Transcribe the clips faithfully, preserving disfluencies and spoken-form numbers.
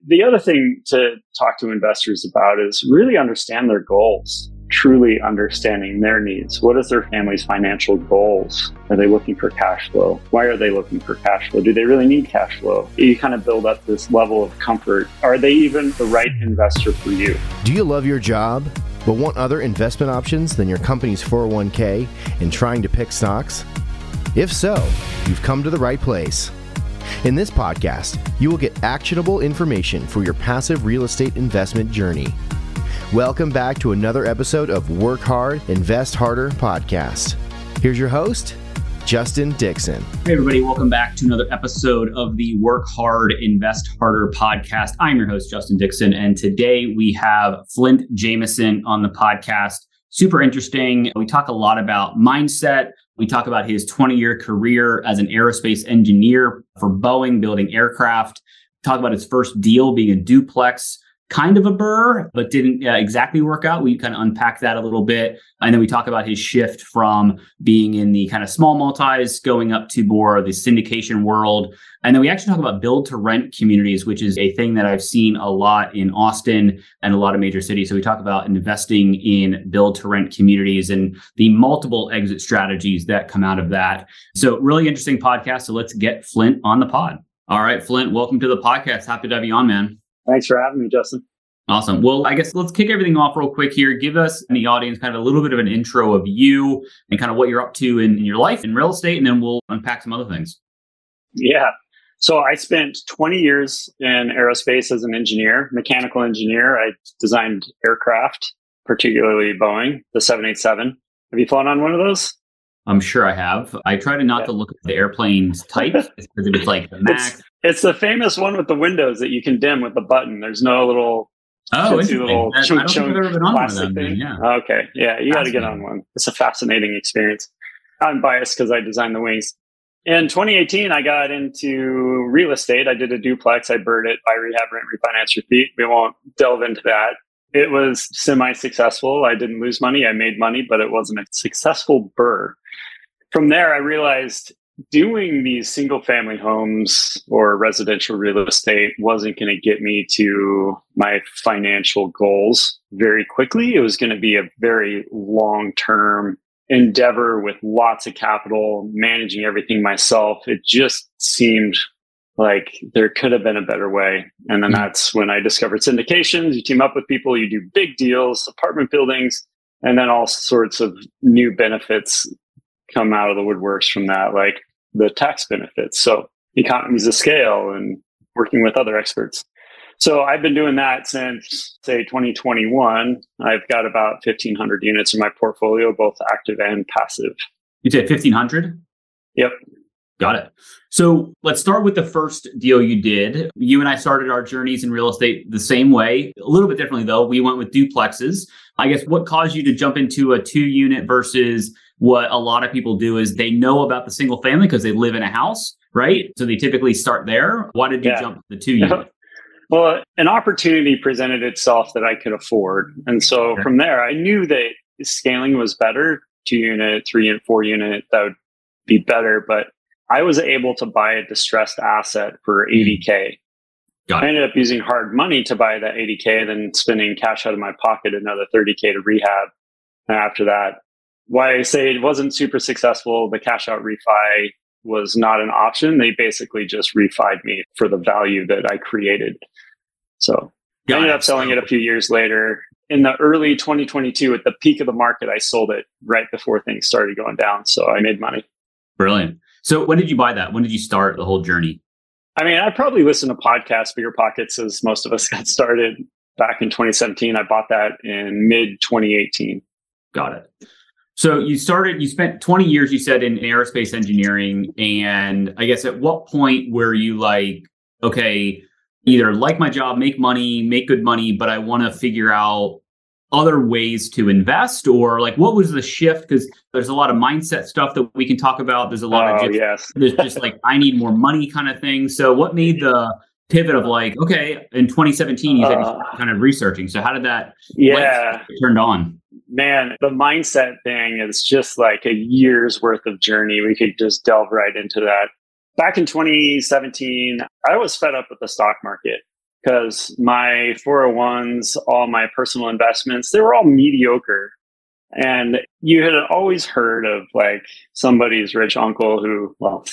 the other thing to talk to investors about is really understand their goals, truly understanding their needs. What is their family's financial goals? Are they looking for cash flow? Why are they looking for cash flow? Do they really need cash flow? You kind of build up this level of comfort. Are they even the right investor for you? Do you love your job, but want other investment options than your company's four oh one k and trying to pick stocks? If so, you've come to the right place. In this podcast, you will get actionable information for your passive real estate investment journey. Welcome back to another episode of Work Hard, Invest Harder podcast. Here's your host, Justin Dixon. Hey everybody, welcome back to another episode of the Work Hard, Invest Harder podcast. I'm your host, Justin Dixon, and today we have Flint Jameson on the podcast. Super interesting. We talk a lot about mindset. We talk about his twenty-year career as an aerospace engineer for Boeing, building aircraft. Talk about his first deal being a duplex, kind of a burr, but didn't uh, exactly work out. We kind of unpack that a little bit. And then we talk about his shift from being in the kind of small multis, going up to more the syndication world. And then we actually talk about build to rent communities, which is a thing that I've seen a lot in Austin and a lot of major cities. So we talk about investing in build to rent communities and the multiple exit strategies that come out of that. So really interesting podcast. So let's get Flint on the pod. All right, Flint, welcome to the podcast. Happy to have you on, man. Thanks for having me, Justin. Awesome. Well, I guess let's kick everything off real quick here. Give us and the audience kind of a little bit of an intro of you and kind of what you're up to in, in your life in real estate, and then we'll unpack some other things. Yeah. So I spent twenty years in aerospace as an engineer, mechanical engineer. I designed aircraft, particularly Boeing, the seven eighty-seven. Have you flown on one of those? I'm sure I have. I try to not yeah. to look at the airplane's type because it's like the Max. It's, it's the famous one with the windows that you can dim with the button. There's no little oh, little I, chunk, I don't think I've ever been on one of them. Thing. Yeah. Okay. Yeah, you got to get on one. It's a fascinating experience. I'm biased because I designed the wings. In twenty eighteen, I got into real estate. I did a duplex. I burred it, buy, rehab, rent, refinance, repeat. We won't delve into that. It was semi-successful. I didn't lose money. I made money, but it wasn't a successful burr. From there, I realized doing these single family homes or residential real estate wasn't going to get me to my financial goals very quickly. It was going to be a very long-term endeavor with lots of capital, managing everything myself. It just seemed like there could have been a better way. And then that's when I discovered syndications. You team up with people, you do big deals, apartment buildings, and then all sorts of new benefits come out of the woodworks from that, like the tax benefits. So economies of scale and working with other experts. So I've been doing that since, say, twenty twenty-one. I've got about fifteen hundred units in my portfolio, both active and passive. You said fifteen hundred? Yep. Got it. So let's start with the first deal you did. You and I started our journeys in real estate the same way, a little bit differently though. We went with duplexes. I guess what caused you to jump into a two unit versus what a lot of people do is they know about the single family because they live in a house, right? So they typically start there. Why did you yeah. jump to the two unit? Well, an opportunity presented itself that I could afford. And so okay. from there, I knew that scaling was better, two unit, three unit, four unit, that would be better. But I was able to buy a distressed asset for eighty K. Got I ended up using hard money to buy that eighty K, then spending cash out of my pocket, another thirty K to rehab. And after that, why I say it wasn't super successful, the cash out refi was not an option. They basically just refied me for the value that I created. So Got I ended it. up selling it a few years later. In the early twenty twenty-two, at the peak of the market, I sold it right before things started going down. So I made money. Brilliant. So when did you buy that? When did you start the whole journey? I mean, I probably listened to podcasts, Bigger Pockets, as most of us got started back in twenty seventeen. I bought that in mid twenty eighteen. Got it. So you started, you spent twenty years, you said, in aerospace engineering. And I guess at what point were you like, okay, either like my job, make money, make good money, but I want to figure out other ways to invest? Or like, what was the shift? Because there's a lot of mindset stuff that we can talk about. There's a lot oh, of just, yes. there's just like, I need more money kind of thing. So what made the pivot of like, okay, in twenty seventeen, you said uh, you kind of researching. So how did that yeah. get turned on? Man, the mindset thing is just like a year's worth of journey. We could just delve right into that. Back in twenty seventeen, I was fed up with the stock market. because my four oh ones, all my personal investments, they were all mediocre. And you had always heard of like somebody's rich uncle who, well,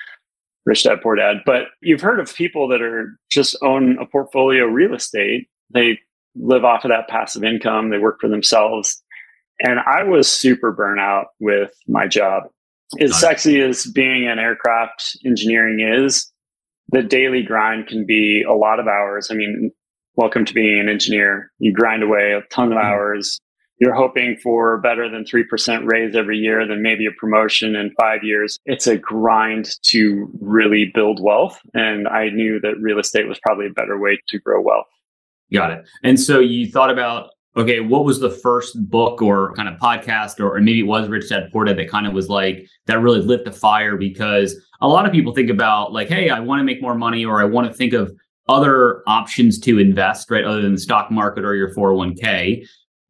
rich dad, poor dad, but you've heard of people that are just own a portfolio of real estate. They live off of that passive income. They work for themselves. And I was super burnout with my job. As sexy as being an aircraft engineering is, the daily grind can be a lot of hours. I mean, welcome to being an engineer. You grind away a ton of hours. You're hoping for better than three percent raise every year, then maybe a promotion in five years. It's a grind to really build wealth. And I knew that real estate was probably a better way to grow wealth. Got it. And so you thought about, okay, what was the first book or kind of podcast, or, or maybe it was Rich Dad Poor Dad that kind of was like, that really lit the fire? Because a lot of people think about like, hey, I want to make more money, or I want to think of other options to invest, right? Other than the stock market or your four oh one k.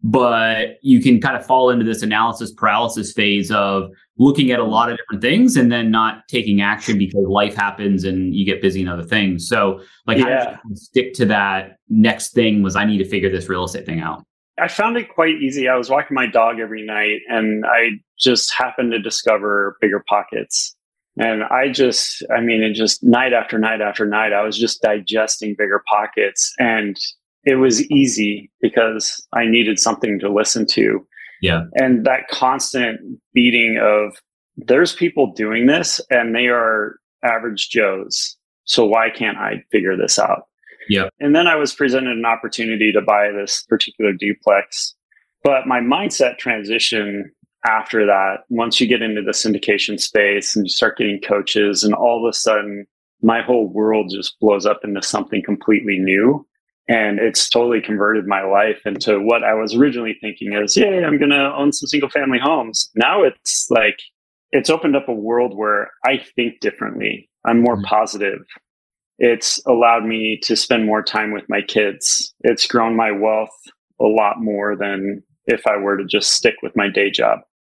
But you can kind of fall into this analysis paralysis phase of looking at a lot of different things and then not taking action because life happens and you get busy in other things. So like, yeah. how did you stick to that next thing was I need to figure this real estate thing out? I found it quite easy. I was walking my dog every night and I just happened to discover Bigger Pockets. And I just, I mean, it just night after night after night, I was just digesting Bigger Pockets. And it was easy because I needed something to listen to. Yeah. And that constant beating of there's people doing this and they are average Joes. So why can't I figure this out? Yeah. And then I was presented an opportunity to buy this particular duplex. But my mindset transition after that, once you get into the syndication space and you start getting coaches, and all of a sudden my whole world just blows up into something completely new. And it's totally converted my life into what I was originally thinking is, yeah, I'm going to own some single family homes. Now it's like, it's opened up a world where I think differently. I'm more mm-hmm. positive. It's allowed me to spend more time with my kids. It's grown my wealth a lot more than if I were to just stick with my day job.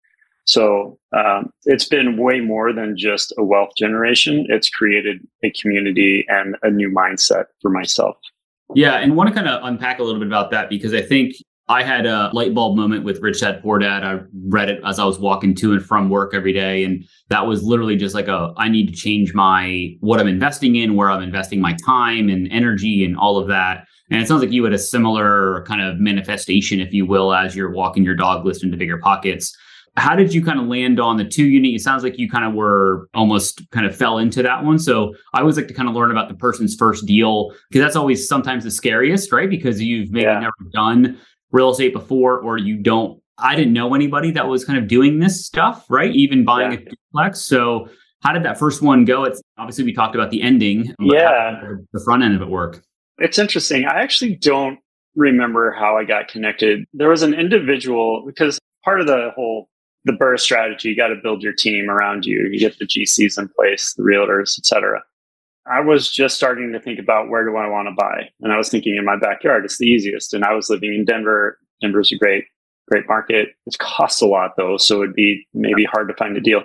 So um, it's been way more than just a wealth generation. It's created a community and a new mindset for myself. Yeah. And want to kind of unpack a little bit about that, because I think I had a light bulb moment with Rich Dad Poor Dad. I read it as I was walking to and from work every day. And that was literally just like, a, I need to change my, what I'm investing in, where I'm investing my time and energy and all of that. And it sounds like you had a similar kind of manifestation, if you will, as you're walking your dog listening to Bigger Pockets. How did you kind of land on the two unit? It sounds like you kind of were almost kind of fell into that one. So I always like to kind of learn about the person's first deal, because that's always sometimes the scariest, right? Because you've maybe yeah. never done real estate before, or you don't, I didn't know anybody that was kind of doing this stuff, right? Even buying yeah. a duplex. So how did that first one go? It's obviously we talked about the ending. But yeah. how did the front end of it work? It's interesting. I actually don't remember how I got connected. There was an individual, because part of the whole the B R R R R strategy, you got to build your team around you. You get the G Cs in place, the realtors, et cetera. I was just starting to think about, where do I want to buy? And I was thinking in my backyard, it's the easiest. And I was living in Denver. Denver's a great, great market. It costs a lot though, so it'd be maybe hard to find a deal.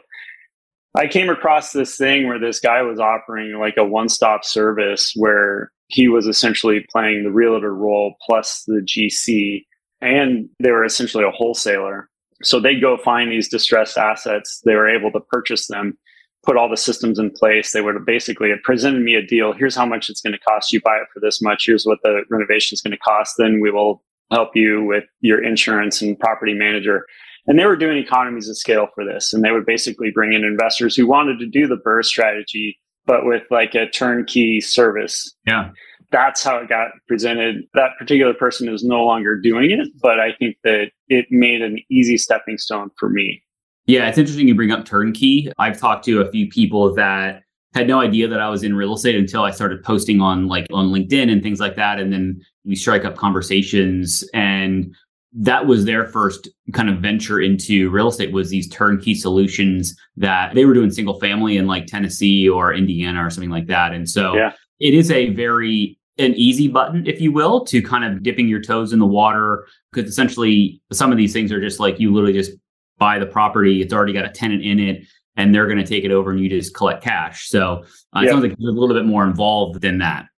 I came across this thing where this guy was offering like a one-stop service where he was essentially playing the realtor role plus the G C, and they were essentially a wholesaler. So they go find these distressed assets. They were able to purchase them, put all the systems in place. They would have basically had presented me a deal. Here's how much it's going to cost you. Buy it for this much. Here's what the renovation is going to cost. Then we will help you with your insurance and property manager. And they were doing economies of scale for this. And they would basically bring in investors who wanted to do the B R R R R strategy, but with like a turnkey service. Yeah. That's how it got presented. That particular person is no longer doing it, but I think that it made an easy stepping stone for me. Yeah, it's interesting you bring up turnkey. I've talked to a few people that had no idea that I was in real estate until I started posting on like on LinkedIn and things like that. And then we strike up conversations, and that was their first kind of venture into real estate, was these turnkey solutions that they were doing single family in like Tennessee or Indiana or something like that. And so yeah. it is a very an easy button, if you will, to kind of dipping your toes in the water, because essentially some of these things are just like you literally just buy the property. It's already got a tenant in it, and they're going to take it over and you just collect cash. So uh, yep. it sounds like you're a little bit more involved than that.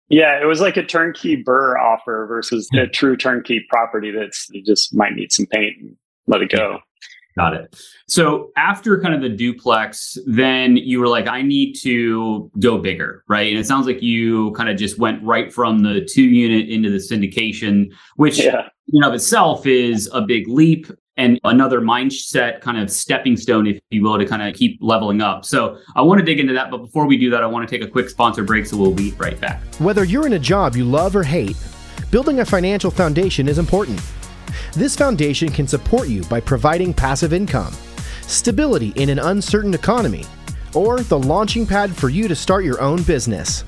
Yeah, it was like a turnkey BRRRR offer versus a true turnkey property that's you just might need some paint and let it go. Got it. So after kind of the duplex, then you were like, I need to go bigger, right? And it sounds like you kind of just went right from the two unit into the syndication, which yeah. in and of itself is a big leap and another mindset kind of stepping stone, if you will, to kind of keep leveling up. So I want to dig into that. But before we do that, I want to take a quick sponsor break. So we'll be right back. Whether you're in a job you love or hate, building a financial foundation is important. This foundation can support you by providing passive income, stability in an uncertain economy, or the launching pad for you to start your own business.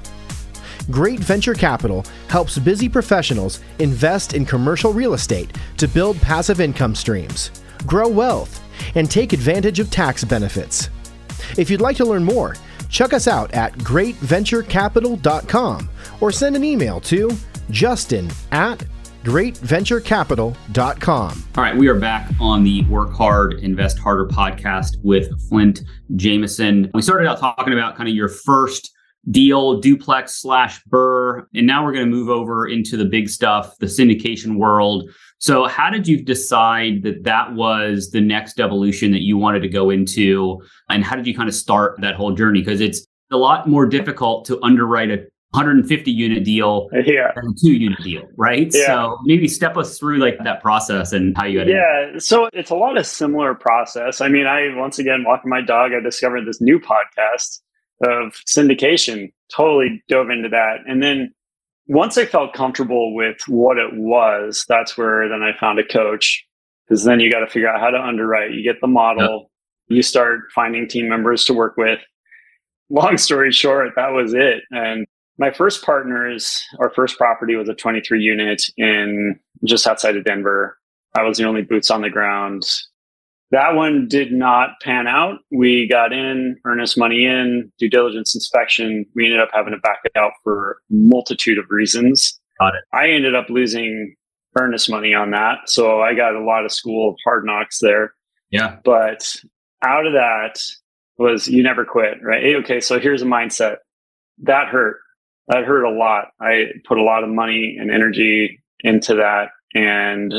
Great Venture Capital helps busy professionals invest in commercial real estate to build passive income streams, grow wealth, and take advantage of tax benefits. If you'd like to learn more, check us out at great venture capital dot com or send an email to justin at great venture capital dot com. All right, we are back on the Work Hard, Invest Harder podcast with Flint Jameson. We started out talking about kind of your first deal, duplex slash BRRRR, and now we're going to move over into the big stuff, the syndication world. So how did you decide that that was the next evolution that you wanted to go into? And how did you kind of start that whole journey? Because it's a lot more difficult to underwrite a one hundred fifty unit deal yeah. than a two unit deal, right? Yeah. So maybe step us through like that process and how you got Yeah. It. So it's a lot of similar process. I mean, I, once again, walking my dog, I discovered this new podcast of syndication, totally dove into that. And then once I felt comfortable with what it was, that's where then I found a coach, because then you got to figure out how to underwrite. You get the model, yep. you start finding team members to work with. Long story short, that was it. And my first partners, our first property was a twenty-three unit in just outside of Denver. I was the only boots on the ground. That one did not pan out. We got in, earnest money in, due diligence inspection. We ended up having to back it out for a multitude of reasons. Got it. I ended up losing earnest money on that. So I got a lot of school of hard knocks there. Yeah. But out of that was you never quit, right? Hey, okay, so here's a mindset. That hurt. That hurt a lot. I put a lot of money and energy into that. And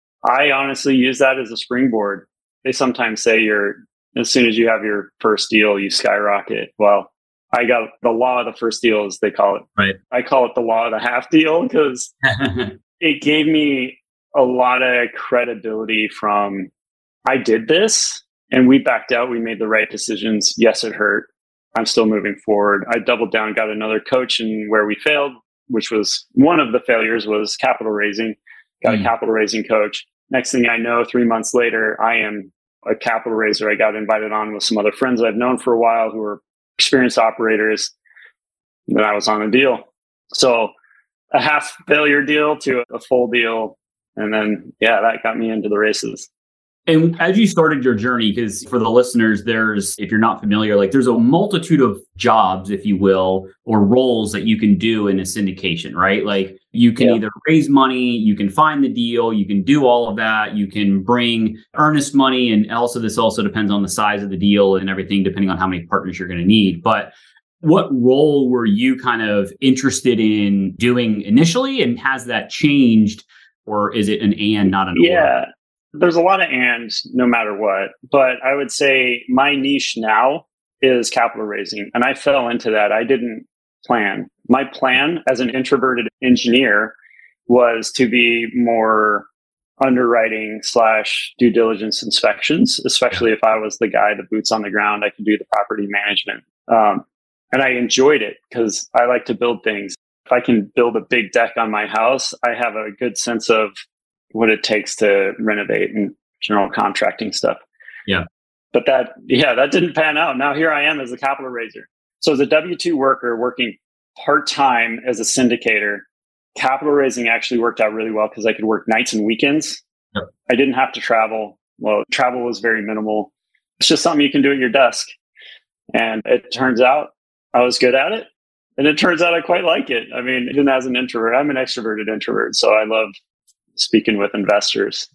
I honestly use that as a springboard. They sometimes say you're, as soon as you have your first deal, you skyrocket. Well, I got the law of the first deal, as they call it. Right. I call it the law of the half deal because it gave me a lot of credibility from, I did this and we backed out. We made the right decisions. Yes, it hurt. I'm still moving forward. I doubled down, got another coach, and where we failed, which was one of the failures, was capital raising. Got mm. a capital raising coach. Next thing I know, three months later, I am a capital raiser. I got invited on with some other friends I've known for a while who are experienced operators. And I was on a deal. So a half failure deal to a full deal. And then, yeah, that got me into the races. And as you started your journey, because for the listeners, there's, if you're not familiar, like there's a multitude of jobs, if you will, or roles that you can do in a syndication, right? Like you can yeah. either raise money, you can find the deal, you can do all of that, you can bring earnest money. And also this also depends on the size of the deal and everything, depending on how many partners you're going to need. But what role were you kind of interested in doing initially? And has that changed, or is it an and, not an or? Yeah. There's a lot of ands no matter what, but I would say my niche now is capital raising. And I fell into that. I didn't plan. My plan as an introverted engineer was to be more underwriting slash due diligence inspections, especially if I was the guy, the boots on the ground, I could do the property management. Um, and I enjoyed it because I like to build things. If I can build a big deck on my house, I have a good sense of what it takes to renovate and general contracting stuff. Yeah. But that, yeah, that didn't pan out. Now here I am as a capital raiser. So as a W two worker working part-time as a syndicator, capital raising actually worked out really well because I could work nights and weekends. Yep. I didn't have to travel. Well, travel was very minimal. It's just something you can do at your desk. And it turns out I was good at it. And it turns out I quite like it. I mean, even as an introvert, I'm an extroverted introvert. So I love speaking with investors.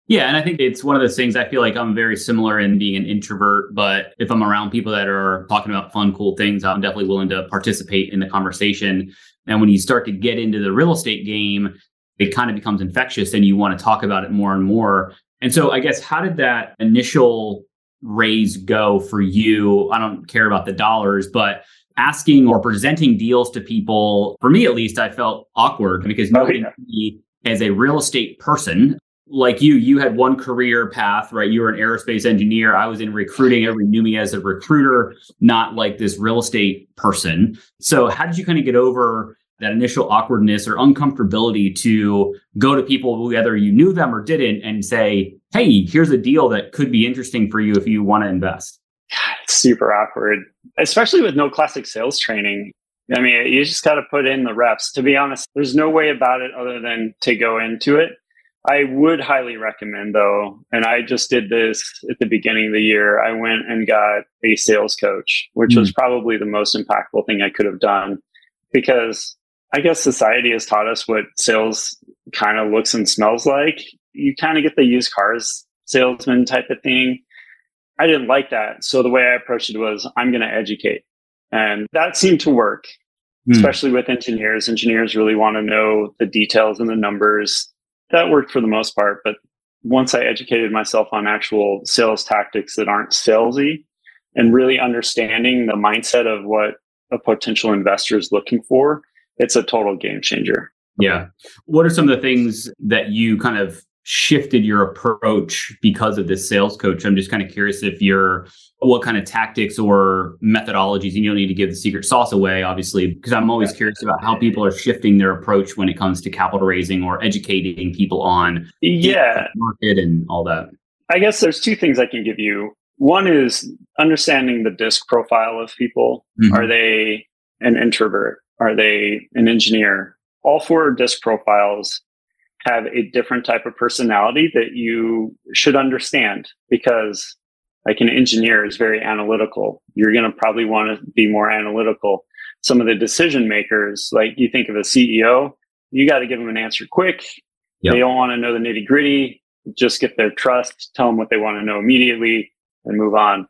Yeah. And I think it's one of those things. I feel like I'm very similar in being an introvert, but if I'm around people that are talking about fun, cool things, I'm definitely willing to participate in the conversation. And when you start to get into the real estate game, it kind of becomes infectious and you want to talk about it more and more. And so I guess, how did that initial raise go for you? I don't care about the dollars, but asking or presenting deals to people, for me at least, I felt awkward because nobody knew me as a real estate person. Like you, you had one career path, right? You were an aerospace engineer. I was in recruiting. Everybody knew me as a recruiter, not like this real estate person. So how did you kind of get over that initial awkwardness or uncomfortability to go to people, whether you knew them or didn't, and say, hey, here's a deal that could be interesting for you if you want to invest? God, it's super awkward, especially with no classic sales training. I mean, you just got to put in the reps. To be honest, there's no way about it other than to go into it. I would highly recommend, though, and I just did this at the beginning of the year. I went and got a sales coach, which mm. was probably the most impactful thing I could have done, because I guess society has taught us what sales kind of looks and smells like. You kind of get the used cars salesman type of thing. I didn't like that. So the way I approached it was, I'm going to educate. And that seemed to work, mm. especially with engineers. Engineers really want to know the details and the numbers. That worked for the most part. But once I educated myself on actual sales tactics that aren't salesy and really understanding the mindset of what a potential investor is looking for, it's a total game changer. Yeah. What are some of the things that you kind of shifted your approach because of this sales coach? I'm just kind of curious if you're, what kind of tactics or methodologies, and you don't need to give the secret sauce away, obviously, because I'm always curious about how people are shifting their approach when it comes to capital raising or educating people on yeah. the market and all that. I guess there's two things I can give you. One is understanding the DISC profile of people. Mm-hmm. Are they an introvert? Are they an engineer? All four DISC profiles have a different type of personality that you should understand, because like an engineer is very analytical. You're going to probably want to be more analytical. Some of the decision makers, like you think of a C E O, you got to give them an answer quick. Yep. They don't want to know the nitty gritty. Just get their trust, tell them what they want to know immediately, and move on.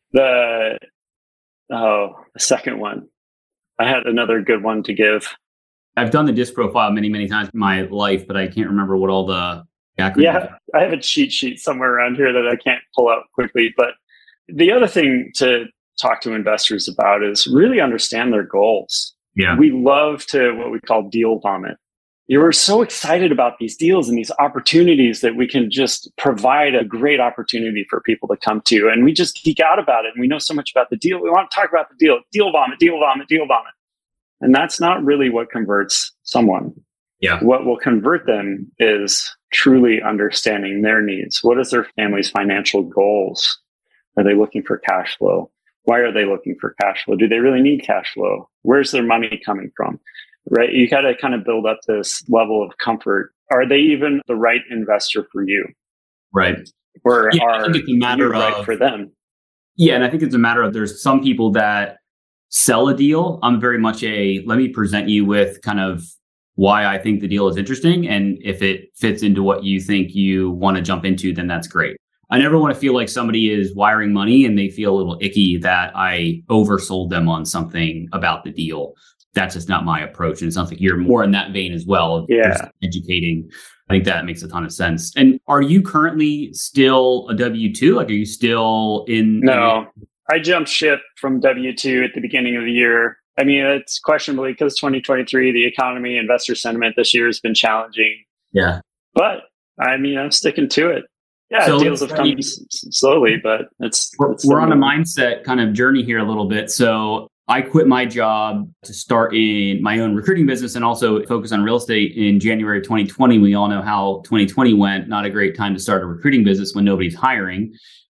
The, oh, the second one. I had another good one to give. I've done the DISC profile many, many times in my life, but I can't remember what all the acronyms Yeah, are. I have a cheat sheet somewhere around here that I can't pull out quickly. But the other thing to talk to investors about is really understand their goals. Yeah. We love to what we call deal vomit. You were so excited about these deals and these opportunities that we can just provide a great opportunity for people to come to. And we just geek out about it. And we know so much about the deal. We want to talk about the deal, deal vomit, deal vomit, deal vomit. And that's not really what converts someone. Yeah. What will convert them is truly understanding their needs. What is their family's financial goals? Are they looking for cash flow? Why are they looking for cash flow? Do they really need cash flow? Where's their money coming from? Right? You got to kind of build up this level of comfort. Are they even the right investor for you? Right. Or yeah, are I think it's a matter you right of, for them? Yeah. And I think it's a matter of, there's some people that sell a deal. I'm very much a, let me present you with kind of why I think the deal is interesting. And if it fits into what you think you want to jump into, then that's great. I never want to feel like somebody is wiring money and they feel a little icky that I oversold them on something about the deal. That's just not my approach. And it sounds like you're more in that vein as well, of yeah. educating. I think that makes a ton of sense. And are you currently still a W two? Like, are you still in? No, in- I jumped ship from W two at the beginning of the year. I mean, it's questionably because twenty twenty-three, the economy, investor sentiment this year has been challenging. Yeah. But I mean, I'm sticking to it. Yeah, so deals have come s- slowly, but it's... We're, it's we're on a mindset kind of journey here a little bit. So I quit my job to start in my own recruiting business and also focus on real estate in January of twenty twenty. We all know how twenty twenty went. Not a great time to start a recruiting business when nobody's hiring.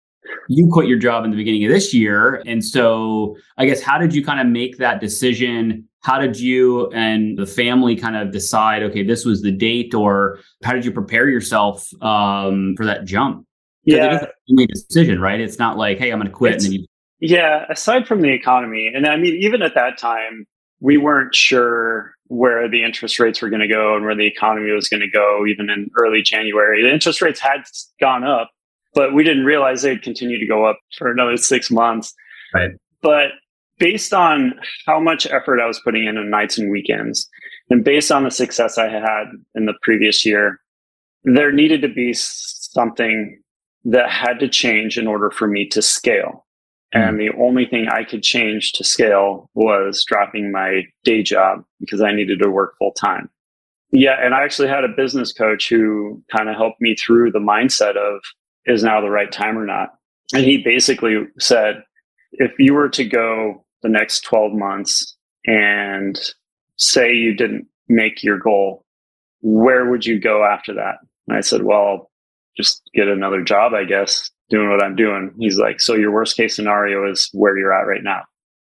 You quit your job in the beginning of this year. And so I guess, how did you kind of make that decision? How did you and the family kind of decide, okay, this was the date, or how did you prepare yourself um, for that jump? Yeah. It is a family decision, right? It's not like, hey, I'm going to quit. It's, and then you Yeah, aside from the economy, and I mean, even at that time, we weren't sure where the interest rates were going to go and where the economy was going to go, even in early January. The interest rates had gone up, but we didn't realize they'd continue to go up for another six months. Right. But based on how much effort I was putting in on nights and weekends, and based on the success I had in the previous year, there needed to be something that had to change in order for me to scale. And the only thing I could change to scale was dropping my day job because I needed to work full time. Yeah. And I actually had a business coach who kind of helped me through the mindset of, is now the right time or not? And he basically said, if you were to go the next twelve months and say you didn't make your goal, where would you go after that? And I said, well, just get another job, I guess, doing what I'm doing. He's like, so your worst case scenario is where you're at right now.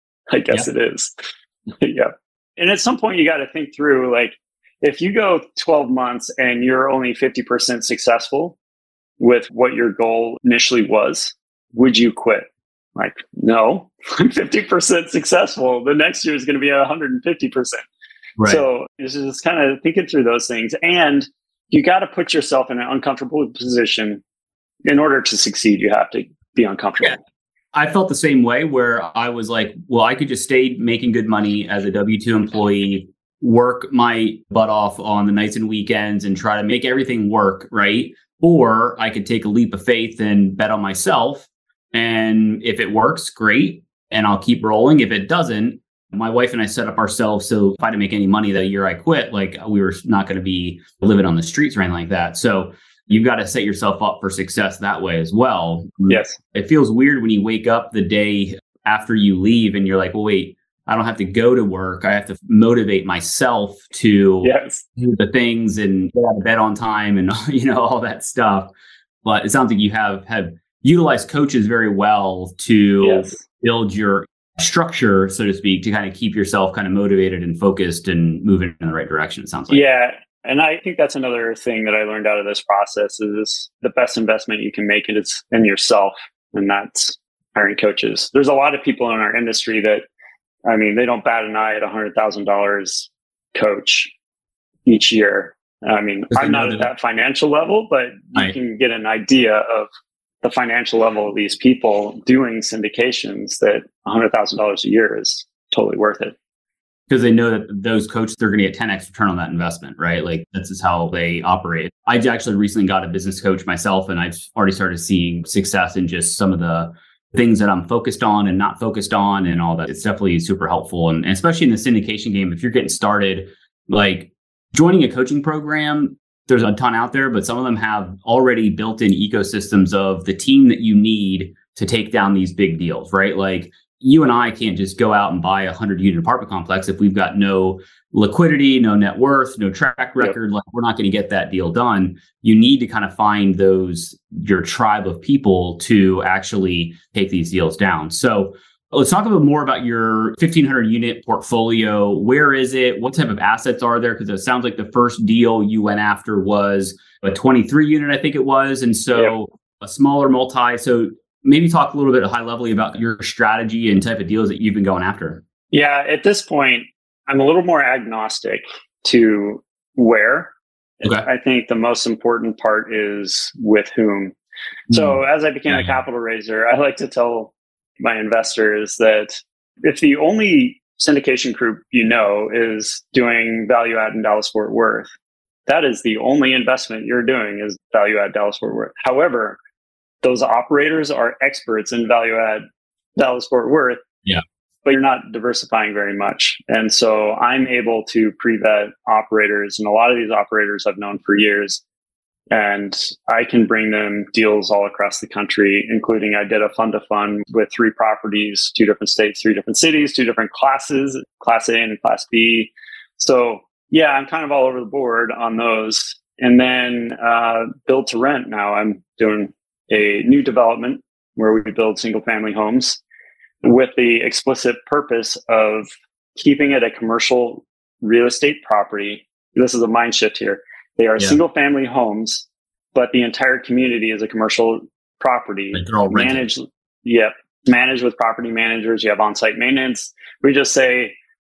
I guess yep. It is. Yeah. And at some point you got to think through, like, if you go twelve months and you're only fifty percent successful with what your goal initially was, would you quit? Like, no, I'm fifty percent successful. The next year is going to be one hundred fifty percent. Right. So it's just kind of thinking through those things. And you got to put yourself in an uncomfortable position. In order to succeed, you have to be uncomfortable. Yeah. I felt the same way where I was like, well, I could just stay making good money as a W two employee, work my butt off on the nights and weekends and try to make everything work, right? Or I could take a leap of faith and bet on myself. And if it works, great. And I'll keep rolling. If it doesn't, my wife and I set up ourselves so if I didn't make any money that year I quit, like we were not going to be living on the streets or anything like that. So you've got to set yourself up for success that way as well. Yes. It feels weird when you wake up the day after you leave and you're like, well, wait, I don't have to go to work. I have to motivate myself to yes. do the things and get out of bed on time and, you know, all that stuff. But it sounds like you have, have utilized coaches very well to yes. build your structure, so to speak, to kind of keep yourself kind of motivated and focused and moving in the right direction, it sounds like. Yeah. And I think that's another thing that I learned out of this process is the best investment you can make it is in yourself. And that's hiring coaches. There's a lot of people in our industry that, I mean, they don't bat an eye at one hundred thousand dollars coach each year. I mean, I'm not at that financial level, but you right. can get an idea of the financial level of these people doing syndications that one hundred thousand dollars a year is totally worth it. Because they know that those coaches, they're going to get ten x return on that investment, right? Like this is how they operate. I actually recently got a business coach myself, and I've already started seeing success in just some of the things that I'm focused on and not focused on and all that. It's definitely super helpful. And, and especially in the syndication game, if you're getting started, like joining a coaching program, there's a ton out there, but some of them have already built-in ecosystems of the team that you need to take down these big deals, right? Like you and I can't just go out and buy a hundred unit apartment complex if we've got no liquidity, no net worth, no track record. Yep. Like we're not going to get that deal done. You need to kind of find those, your tribe of people to actually take these deals down. So let's talk a bit more about your fifteen hundred unit portfolio. Where is it? What type of assets are there? Because it sounds like the first deal you went after was a twenty-three unit, I think it was. And so yep. a smaller multi. So maybe talk a little bit high level about your strategy and type of deals that you've been going after. Yeah, at this point, I'm a little more agnostic to where. Okay. I think the most important part is with whom. Mm. So as I became yeah. a capital raiser, I like to tell my investors that if the only syndication group you know is doing value add in Dallas Fort Worth, that is the only investment you're doing is value add Dallas Fort Worth. However, those operators are experts in value add Dallas Fort Worth, yeah, but you're not diversifying very much. And so I'm able to pre-vet operators, and a lot of these operators I've known for years, and I can bring them deals all across the country, including I did a fund to fund with three properties, two different states, three different cities, two different classes, class A and class B. So yeah, I'm kind of all over the board on those. And then uh, build to rent. Now I'm doing a new development where we build single family homes with the explicit purpose of keeping it a commercial real estate property. This is a mind shift here. They are yeah. single family homes, but the entire community is a commercial property. Like they're all managed. Yep. Managed with property managers. You have on-site maintenance. We just say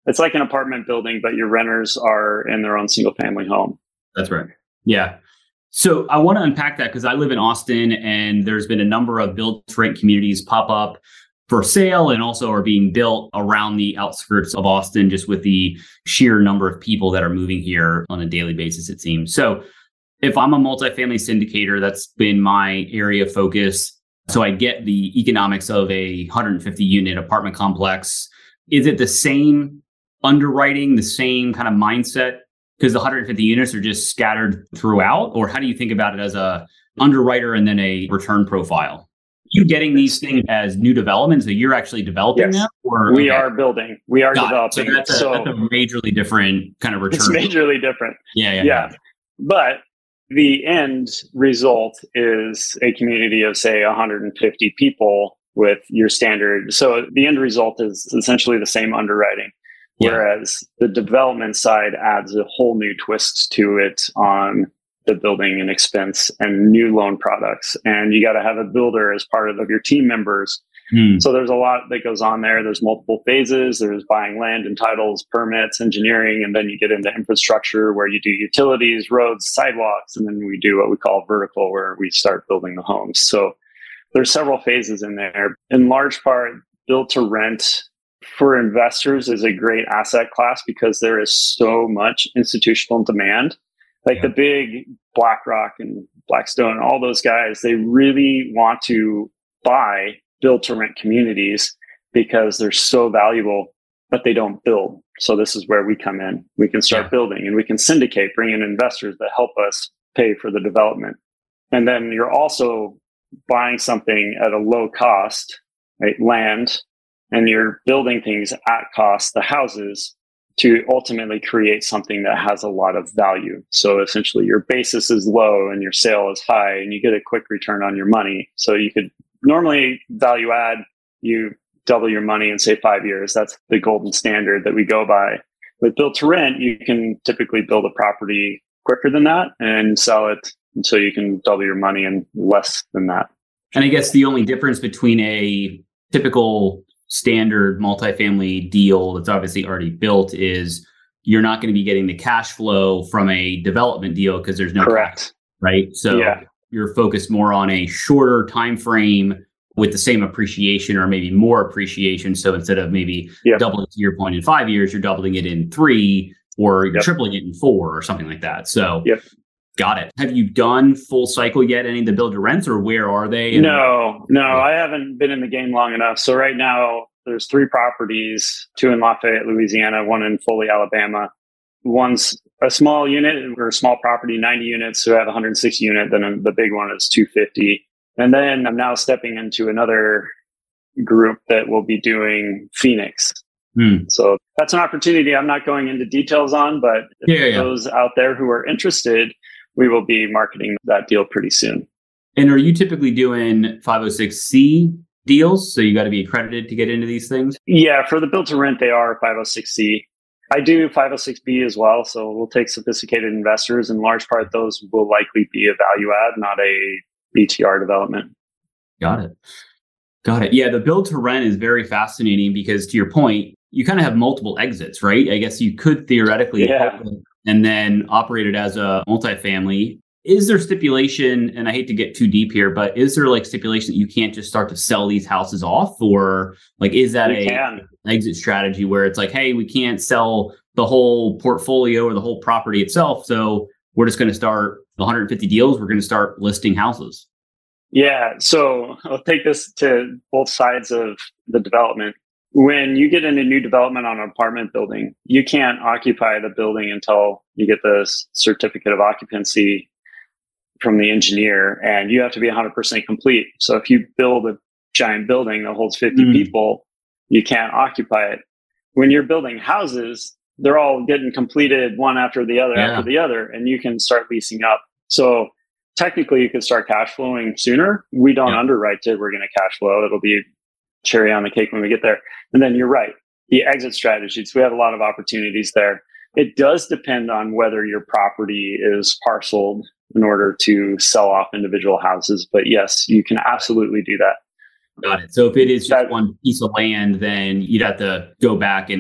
It's like an apartment building, but your renters are in their own single family home. That's right. Yeah. So I want to unpack that because I live in Austin and there's been a number of build to rent communities pop up for sale and also are being built around the outskirts of Austin, just with the sheer number of people that are moving here on a daily basis, it seems. So if I'm a multifamily syndicator, that's been my area of focus. So I get the economics of a one hundred fifty unit apartment complex. Is it the same underwriting, the same kind of mindset? Because the one hundred fifty units are just scattered throughout? Or how do you think about it as a underwriter and then a return profile? You getting these things as new developments, so you're actually developing yes. them? Or we okay. are building. We are Got developing. So that's, a, so that's a majorly different kind of return. It's majorly different. Yeah, yeah, yeah. yeah. But the end result is a community of, say, one hundred fifty people with your standard. So the end result is essentially the same underwriting. Yeah. Whereas the development side adds a whole new twist to it on the building and expense and new loan products. And you got to have a builder as part of, of your team members. Hmm. So there's a lot that goes on there. There's multiple phases. There's buying land and titles, permits, engineering, and then you get into infrastructure where you do utilities, roads, sidewalks, and then we do what we call vertical, where we start building the homes. So there's several phases in there. In large part, build to rent for investors is a great asset class because there is so much institutional demand. Like yeah. the big BlackRock and Blackstone, all those guys, they really want to buy build to rent communities because they're so valuable, but they don't build. So this is where we come in. We can start yeah. building and we can syndicate, bring in investors that help us pay for the development. And then you're also buying something at a low cost, right? Land, and you're building things at cost, the houses, to ultimately create something that has a lot of value. So essentially your basis is low and your sale is high and you get a quick return on your money. So you could normally value add, you double your money in say five years. That's the golden standard that we go by. With build to rent, you can typically build a property quicker than that and sell it until you can double your money in less than that. And I guess the only difference between a typical standard multifamily deal that's obviously already built is you're not going to be getting the cash flow from a development deal because there's no correct cash, right? So yeah. you're focused more on a shorter time frame with the same appreciation or maybe more appreciation. So instead of maybe yep. doubling to your point in five years, you're doubling it in three or you're yep. tripling it in four or something like that. So yep. got it. Have you done full cycle yet, any of the build to rents, or where are they? And- no, no, I haven't been in the game long enough. So right now there's three properties, two in Lafayette, Louisiana, one in Foley, Alabama. One's a small unit or a small property, ninety units. So I have one hundred sixty unit. Then the big one is two hundred fifty. And then I'm now stepping into another group that will be doing Phoenix. Hmm. So that's an opportunity I'm not going into details on, but yeah, yeah. those out there who are interested, we will be marketing that deal pretty soon. And are you typically doing five oh six C deals? So you got to be accredited to get into these things? Yeah, for the build to rent, they are five oh six C. I do five oh six B as well. So we'll take sophisticated investors. In large part, those will likely be a value add, not a B T R development. Got it. Got it. Yeah, the build to rent is very fascinating because to your point, you kind of have multiple exits, right? I guess you could theoretically yeah. and then operate it as a multifamily. Is there stipulation, and I hate to get too deep here, but is there like stipulation that you can't just start to sell these houses off? Or like, is that we a can. exit strategy where it's like, hey, we can't sell the whole portfolio or the whole property itself. So we're just going to start one hundred fifty deals. We're going to start listing houses. Yeah. So I'll take this to both sides of the development. When you get into new development on an apartment building, you can't occupy the building until you get the certificate of occupancy from the engineer, and you have to be one hundred percent complete. So if you build a giant building that holds fifty mm. people, you can't occupy it. When you're building houses, they're all getting completed one after the other yeah. after the other, and you can start leasing up. So technically you could start cash flowing sooner. We don't yeah. underwrite it. We're going to cash flow. It'll be cherry on the cake when we get there. And then you're right. The exit strategies, we have a lot of opportunities there. It does depend on whether your property is parceled in order to sell off individual houses. But yes, you can absolutely do that. Got it. So if it is just that, one piece of land, then you'd have to go back and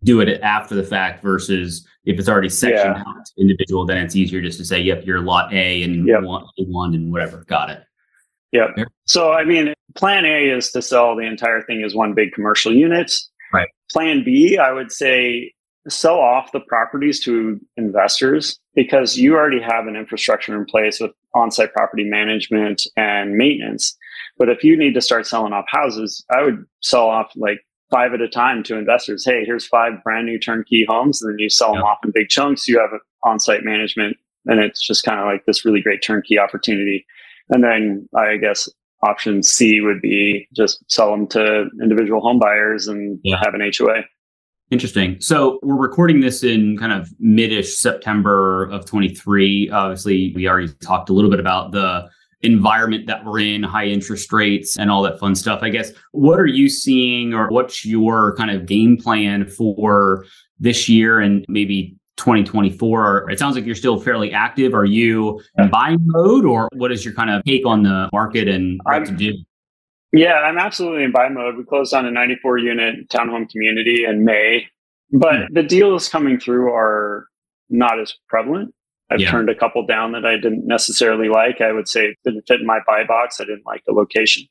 do it after the fact versus if it's already sectioned Yeah. out to individual, then it's easier just to say, yep, you're lot A and Yep. one, A one and whatever. Got it. Yep. There. So, I mean, plan A is to sell the entire thing as one big commercial unit. Right. Plan B, I would say sell off the properties to investors because you already have an infrastructure in place with on-site property management and maintenance. But if you need to start selling off houses, I would sell off like five at a time to investors. Hey, here's five brand new turnkey homes. And then you sell Yep. them off in big chunks. You have on-site management. And it's just kind of like this really great turnkey opportunity. And then I guess option C would be just sell them to individual home buyers and Yeah. have an H O A. Interesting. So we're recording this in kind of mid-ish September of twenty-three. Obviously, we already talked a little bit about the environment that we're in, high interest rates and all that fun stuff. I guess, what are you seeing or what's your kind of game plan for this year and maybe twenty twenty-four? It sounds like you're still fairly active. Are you in buying mode or what is your kind of take on the market and what I'm, to do? Yeah, I'm absolutely in buy mode. We closed on a ninety-four unit townhome community in May, but Hmm. the deals coming through are not as prevalent. I've Yeah. turned a couple down that I didn't necessarily like. I would say it didn't fit in my buy box. I didn't like the location.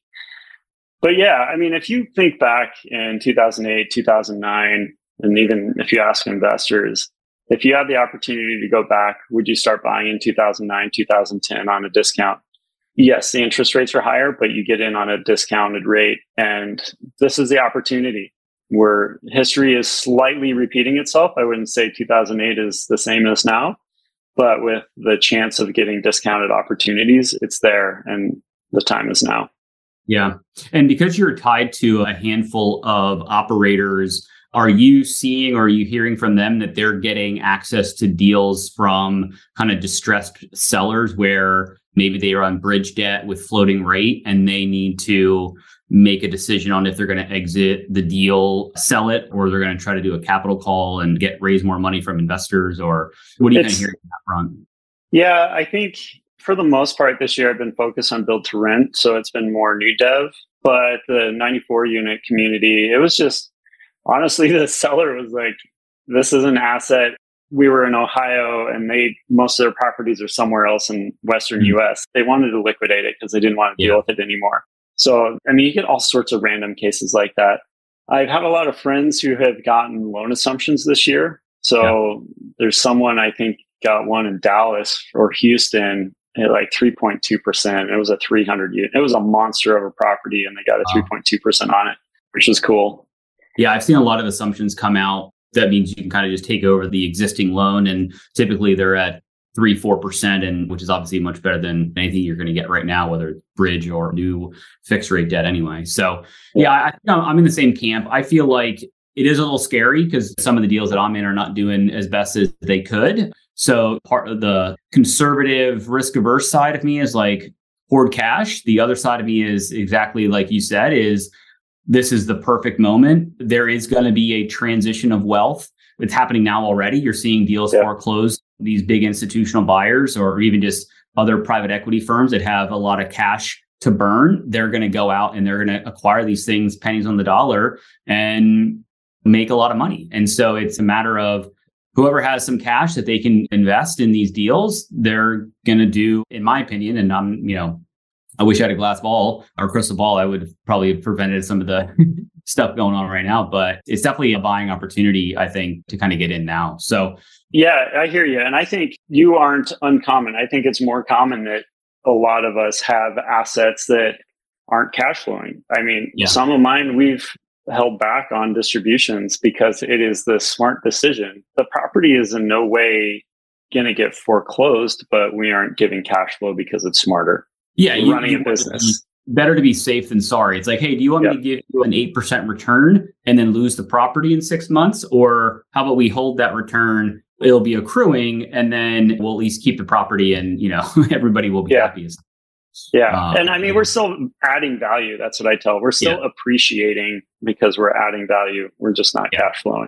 But yeah, I mean, if you think back in two thousand eight, two thousand nine, and even if you ask investors, if you had the opportunity to go back, would you start buying in two thousand nine, two thousand ten on a discount? Yes, the interest rates are higher, but you get in on a discounted rate. And this is the opportunity where history is slightly repeating itself. I wouldn't say two thousand eight is the same as now, but with the chance of getting discounted opportunities, it's there and the time is now. Yeah. And because you're tied to a handful of operators, are you seeing or are you hearing from them that they're getting access to deals from kind of distressed sellers where maybe they are on bridge debt with floating rate and they need to make a decision on if they're going to exit the deal, sell it, or they're going to try to do a capital call and get raise more money from investors? Or what are you It's, kind of hearing on that front? Yeah, I think for the most part this year I've been focused on build to rent. So it's been more new dev, but the ninety-four unit community, it was just, honestly, the seller was like, this is an asset. We were in Ohio and they, most of their properties are somewhere else in Western Mm-hmm. U S. They wanted to liquidate it because they didn't want to deal Yeah. with it anymore. So, I mean, you get all sorts of random cases like that. I've had a lot of friends who have gotten loan assumptions this year. So yeah. There's someone I think got one in Dallas or Houston at like three point two percent. It was a three hundred unit. It was a monster of a property and they got a Wow. three point two percent on it, which is cool. Yeah, I've seen a lot of assumptions come out. That means you can kind of just take over the existing loan, and typically they're at three, four percent, and which is obviously much better than anything you're going to get right now, whether it's bridge or new fixed rate debt anyway. So yeah, I think I'm in the same camp. I feel like it is a little scary because some of the deals that I'm in are not doing as best as they could. So part of the conservative, risk averse side of me is like hoard cash. The other side of me is exactly like you said, is this is the perfect moment. There is going to be a transition of wealth. It's happening now already. You're seeing deals yeah. foreclose. These big institutional buyers or even just other private equity firms that have a lot of cash to burn, they're going to go out and they're going to acquire these things pennies on the dollar and make a lot of money. And so it's a matter of whoever has some cash that they can invest in these deals, they're going to do, in my opinion, and I'm, you know, I wish I had a glass ball or crystal ball. I would have probably prevented some of the stuff going on right now, but it's definitely a buying opportunity, I think, to kind of get in now. So yeah, I hear you. And I think you aren't uncommon. I think it's more common that a lot of us have assets that aren't cash flowing. I mean, yeah. some of mine we've held back on distributions because it is the smart decision. The property is in no way going to get foreclosed, but we aren't giving cash flow because it's smarter. Yeah, you, running you a business. Better to be safe than sorry. It's like, hey, do you want yep. me to give you an eight percent return and then lose the property in six months? Or how about we hold that return? It'll be accruing and then we'll at least keep the property and, you know, everybody will be yeah. happy. Yeah. Um, and I mean, we're still adding value. That's what I tell. We're still yeah. appreciating because we're adding value. We're just not yeah. cash flowing.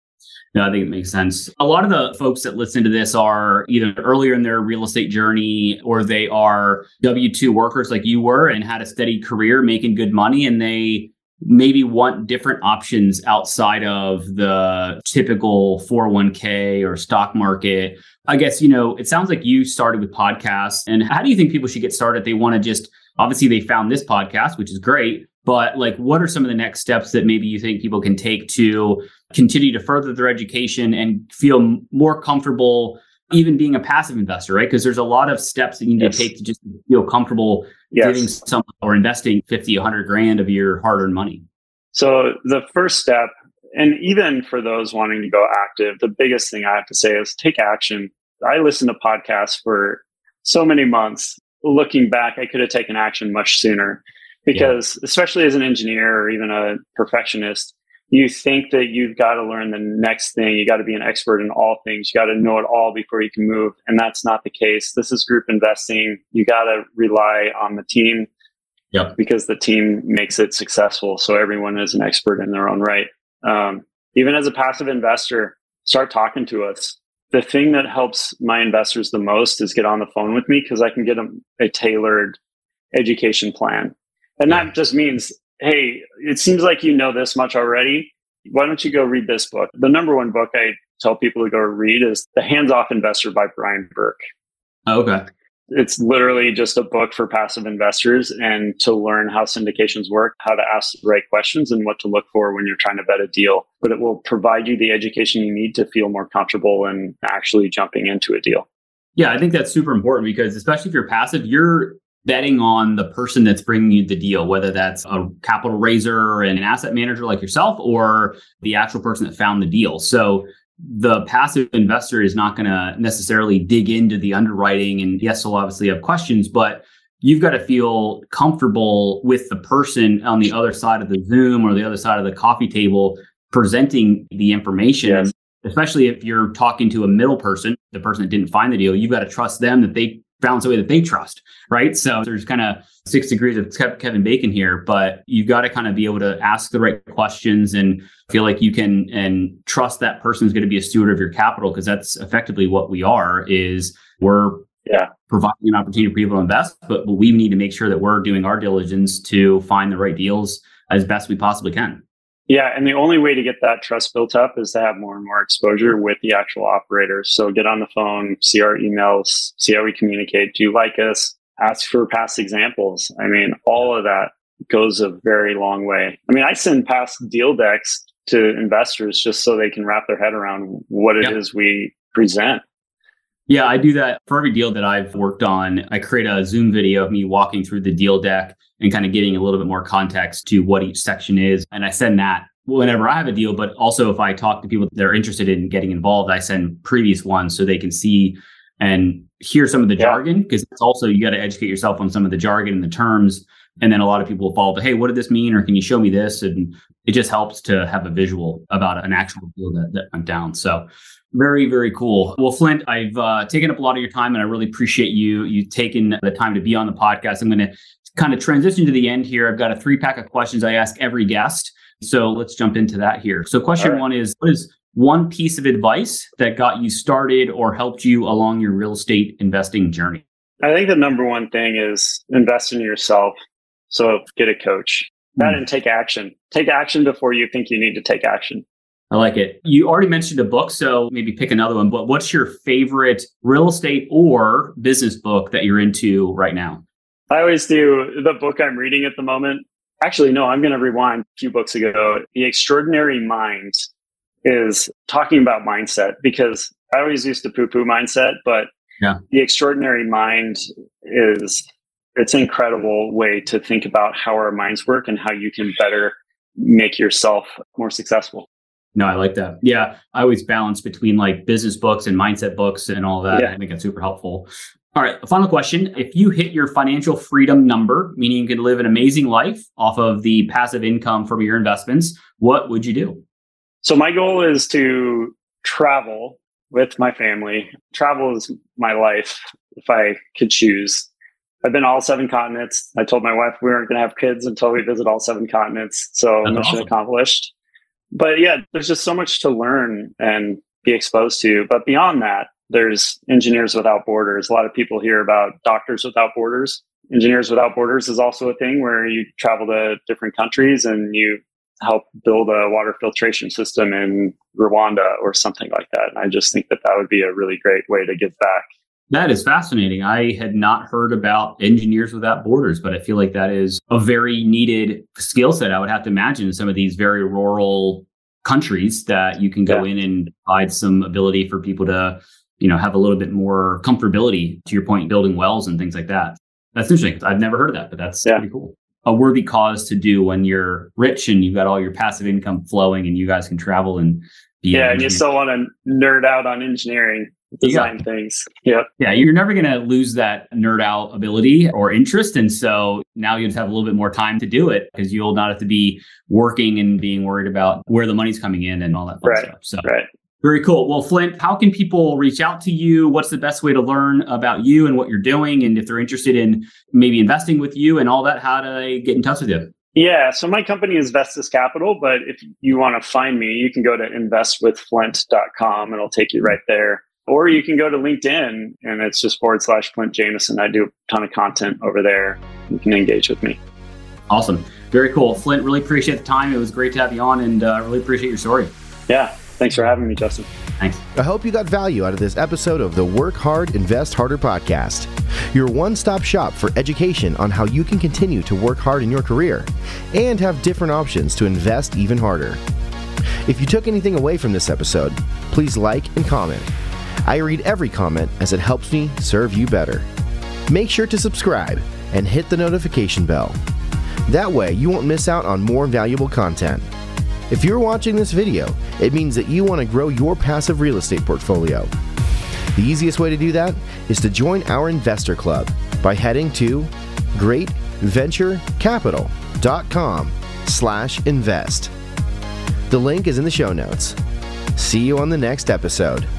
No, I think it makes sense. A lot of the folks that listen to this are either earlier in their real estate journey or they are W two workers like you were and had a steady career making good money. And they maybe want different options outside of the typical four oh one k or stock market. I guess, you know, it sounds like you started with podcasts. And how do you think people should get started? They want to just, obviously they found this podcast, which is great, but like, what are some of the next steps that maybe you think people can take to continue to further their education and feel more comfortable even being a passive investor, right? Because there's a lot of steps that you need yes. to take to just feel comfortable yes. giving some or investing fifty, a hundred grand of your hard-earned money. So the first step, and even for those wanting to go active, the biggest thing I have to say is take action. I listened to podcasts for so many months. Looking back, I could have taken action much sooner because yeah. especially as an engineer or even a perfectionist, you think that you've got to learn the next thing. You got to be an expert in all things. You got to know it all before you can move. And that's not the case. This is group investing. You got to rely on the team yep. because the team makes it successful. So everyone is an expert in their own right. Um, even as a passive investor, start talking to us. The thing that helps my investors the most is get on the phone with me because I can get them a tailored education plan. And that just means, hey, it seems like you know this much already. Why don't you go read this book? The number one book I tell people to go read is The Hands-Off Investor by Brian Burke. Oh, okay. It's literally just a book for passive investors and to learn how syndications work, how to ask the right questions and what to look for when you're trying to vet a deal. But it will provide you the education you need to feel more comfortable in actually jumping into a deal. Yeah, I think that's super important because especially if you're passive, you're betting on the person that's bringing you the deal, whether that's a capital raiser and an asset manager like yourself or the actual person that found the deal. So the passive investor is not going to necessarily dig into the underwriting. And yes, they'll obviously have questions, but you've got to feel comfortable with the person on the other side of the Zoom or the other side of the coffee table presenting the information. Yes. Especially if you're talking to a middle person, the person that didn't find the deal, you've got to trust them that they found somebody that they trust, right? So there's kind of six degrees of Kevin Bacon here, but you've got to kind of be able to ask the right questions and feel like you can and trust that person is going to be a steward of your capital, because that's effectively what we are, is we're yeah. providing an opportunity for people to invest, but, but we need to make sure that we're doing our diligence to find the right deals as best we possibly can. Yeah. And the only way to get that trust built up is to have more and more exposure with the actual operators. So get on the phone, see our emails, see how we communicate. Do you like us? Ask for past examples. I mean, all of that goes a very long way. I mean, I send past deal decks to investors just so they can wrap their head around what it yep. is we present. Yeah, I do that for every deal that I've worked on. I create a Zoom video of me walking through the deal deck and kind of getting a little bit more context to what each section is. And I send that whenever I have a deal, but also if I talk to people that are interested in getting involved, I send previous ones so they can see and hear some of the yeah. jargon, because it's also, you got to educate yourself on some of the jargon and the terms. And then a lot of people will follow up, hey, what did this mean? Or can you show me this? And it just helps to have a visual about an actual deal that, that went down. So very, very cool. Well, Flint, I've uh, taken up a lot of your time and I really appreciate you, you taking the time to be on the podcast. I'm going to kind of transition to the end here. I've got a three pack of questions I ask every guest. So let's jump into that here. So question right. one is, what is one piece of advice that got you started or helped you along your real estate investing journey? I think the number one thing is invest in yourself. So get a coach. That mm. and take action. Take action before you think you need to take action. I like it. You already mentioned a book, so maybe pick another one. But what's your favorite real estate or business book that you're into right now? I always do the book I'm reading at the moment. Actually, no, I'm going to rewind a few books ago. The Extraordinary Mind is talking about mindset, because I always used to poo-poo mindset, but yeah. The Extraordinary Mind is, it's an incredible way to think about how our minds work and how you can better make yourself more successful. No, I like that. Yeah. I always balance between like business books and mindset books and all that. Yeah. I think it's super helpful. All right. Final question. If you hit your financial freedom number, meaning you can live an amazing life off of the passive income from your investments, what would you do? So my goal is to travel with my family. Travel is my life if I could choose. I've been all seven continents. I told my wife we weren't going to have kids until we visit all seven continents. So That's mission awesome. accomplished. But yeah, there's just so much to learn and be exposed to. But beyond that, there's Engineers Without Borders. A lot of people hear about Doctors Without Borders. Engineers Without Borders is also a thing where you travel to different countries and you help build a water filtration system in Rwanda or something like that. And I just think that that would be a really great way to give back. That is fascinating. I had not heard about Engineers Without Borders, but I feel like that is a very needed skill set. I would have to imagine in some of these very rural countries that you can go yeah. in and provide some ability for people to, you know, have a little bit more comfortability, to your point, building wells and things like that. That's interesting. I've never heard of that, but that's yeah. pretty cool. A worthy cause to do when you're rich and you've got all your passive income flowing and you guys can travel and be yeah, and you still want to nerd out on engineering, design things. Yep. Yeah, you're never going to lose that nerd out ability or interest. And so now you just have a little bit more time to do it because you'll not have to be working and being worried about where the money's coming in and all that fun right. stuff. So right. Very cool. Well, Flint, how can people reach out to you? What's the best way to learn about you and what you're doing? And if they're interested in maybe investing with you and all that, how do they get in touch with you? Yeah, so my company is Vestas Capital, but if you want to find me, you can go to invest with flint dot com and it'll take you right there. Or you can go to LinkedIn and it's just forward slash Flint Jameson. I do a ton of content over there. You can engage with me. Awesome. Very cool. Flint, really appreciate the time. It was great to have you on and uh, really appreciate your story. Yeah. Thanks for having me, Justin. Thanks. I hope you got value out of this episode of the Work Hard, Invest Harder podcast, your one-stop shop for education on how you can continue to work hard in your career and have different options to invest even harder. If you took anything away from this episode, please like and comment. I read every comment as it helps me serve you better. Make sure to subscribe and hit the notification bell. That way you won't miss out on more valuable content. If you're watching this video, it means that you want to grow your passive real estate portfolio. The easiest way to do that is to join our investor club by heading to great venture capital dot com slash invest. The link is in the show notes. See you on the next episode.